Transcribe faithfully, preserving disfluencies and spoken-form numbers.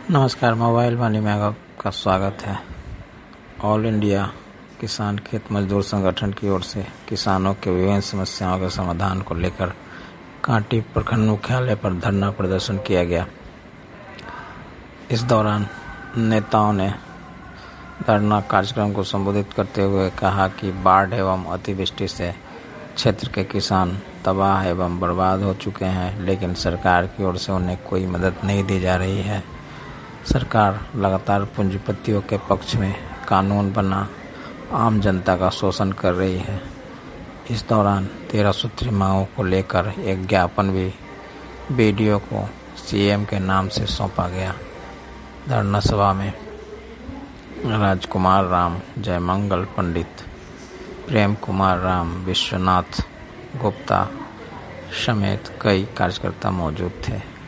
नमस्कार, मोबाइल वाणी में आपका स्वागत है। ऑल इंडिया किसान खेत मजदूर संगठन की ओर से किसानों के विभिन्न समस्याओं के समाधान को लेकर कांटी प्रखंड मुख्यालय पर धरना प्रदर्शन किया गया। इस दौरान नेताओं ने धरना कार्यक्रम को संबोधित करते हुए कहा कि बाढ़ एवं अतिवृष्टि से क्षेत्र के किसान तबाह एवं बर्बाद हो चुके हैं, लेकिन सरकार की ओर से उन्हें कोई मदद नहीं दी जा रही है। सरकार लगातार पूंजीपतियों के पक्ष में कानून बना आम जनता का शोषण कर रही है। इस दौरान तेरह सूत्री मांगों को लेकर एक ज्ञापन भी बीडीओ को सीएम के नाम से सौंपा गया। धरना सभा में राजकुमार राम, जयमंगल पंडित, प्रेम कुमार राम, विश्वनाथ गुप्ता समेत कई कार्यकर्ता मौजूद थे।